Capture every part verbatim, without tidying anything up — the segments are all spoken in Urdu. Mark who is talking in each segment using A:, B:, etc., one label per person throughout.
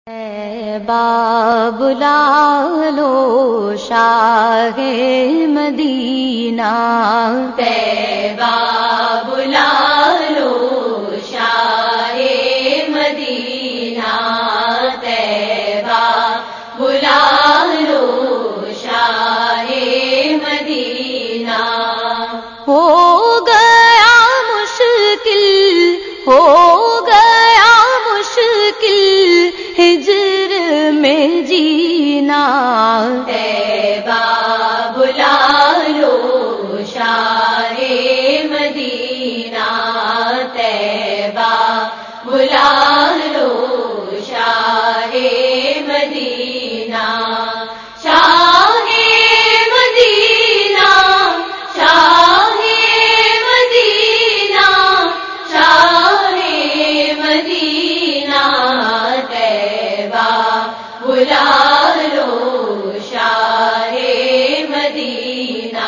A: طیبہ بلا لو شاہ مدینہ،
B: طیبہ بلا لو شاہ مدینہ، طیبہ بلا لو شاہ مدینہ۔
A: ہو گیا مشکل، ہو گیا مشکل ہجر میں جینا،
B: طیبہ بلا لو شاہ مدینہ، طیبہ بلا لو شاہ مدینہ۔ شاہ مدینہ، شاہ مدینہ، شاہ مدینہ، طیبہ بلا لو شاہ مدینہ۔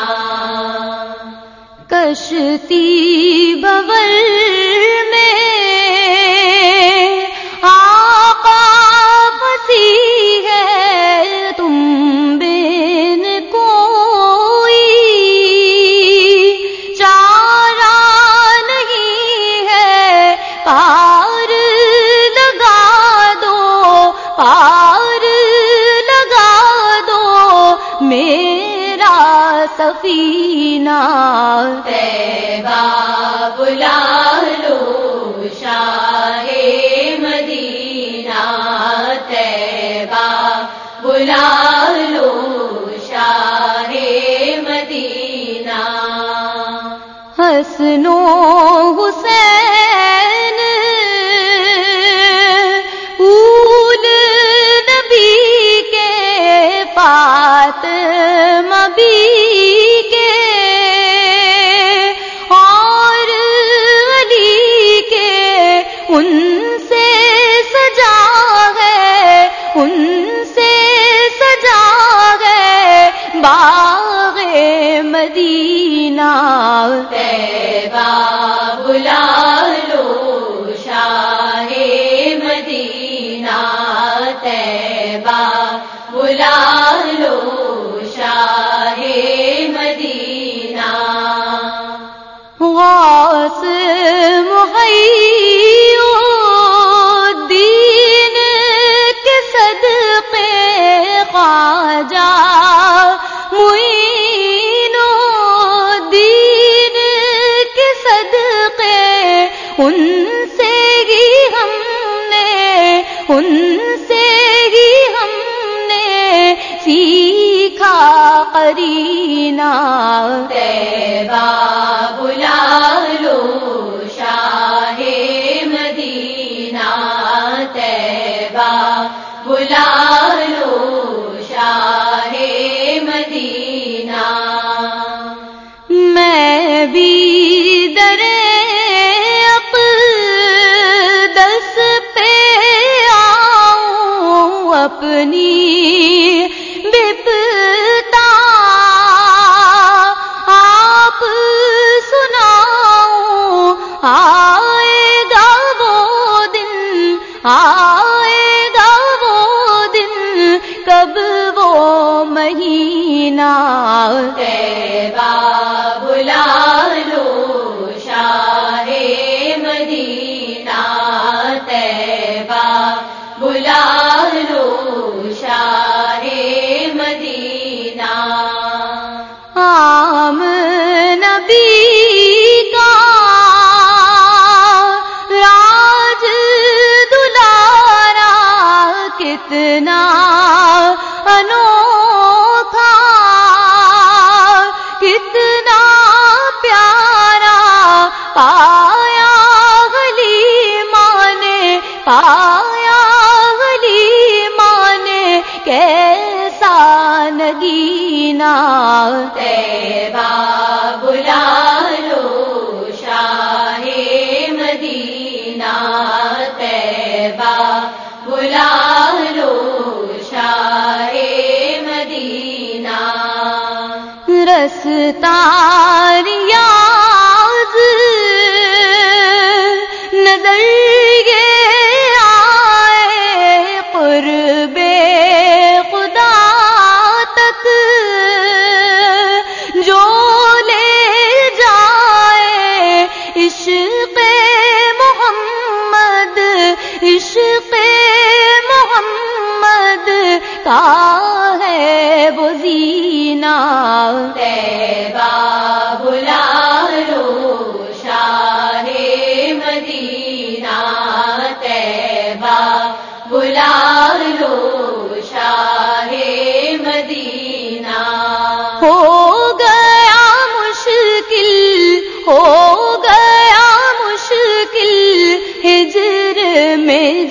A: کشتی بور میں آقا پھنسی ہے، تم بین کوئی چارہ نہیں ہے، پار لگا دو، پار لگا دو میرا سفینہ۔
B: طیبہ بلا لو شاہ مدینہ، طیبہ بلا لو شاہ مدینہ۔
A: حسن و حسین پھول نبی کے، فاطمہ بی کے اور علی کے، ان سے سجا ہے، ان سے سجا ہے باغ مدینہ۔
B: طیبہ بلا لو شاہ مدینہ، طیبہ بلا لو شاہ مدینہ۔
A: غوث محی الدین کے صدقے، خواجہ معین الدین کے صدقے، ان سے ہی ہم نے، ان سے ہی ہم نے سیکھا قرینہ۔
B: طیبہ بلا لو شاہ مدینہ، طیبہ بلا لو شاہ مدینہ۔
A: میں بھی درے اقدس پہ آؤں، اپنی بپتا آپ سناؤں، آئے گا وہ دن، آئے گا وہ دن، کب وہ مہینہ۔
B: طیبہ بلا لو شاہ مدینہ، طیبہ بلا لو شاہ مدینہ۔
A: عام نبی کا راج دلارا، کتنا انوکھا، کتنا پیارا، پایا حلیمہ نے، پایا حلیمہ نے کیسا نگینہ۔
B: طیبہ بلا لو شاہ مدینہ، طیبہ بلا لو شاہ مدینہ۔
A: رستا ریاض نظر یہ آئے،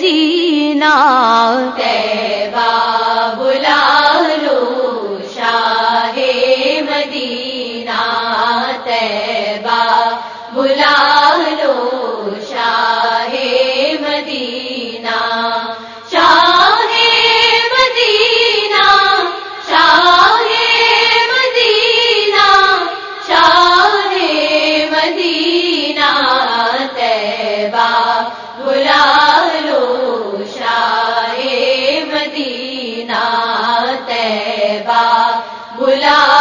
A: جینا
B: طیبہ بلا لو شاہ مدینہ طیبہ بلا لو شاہ مدینہ شاہ مدینہ شاہ مدینہ شاہ مدینہ طیبہ بلا لو شاہ مدینہ طیبہ بلا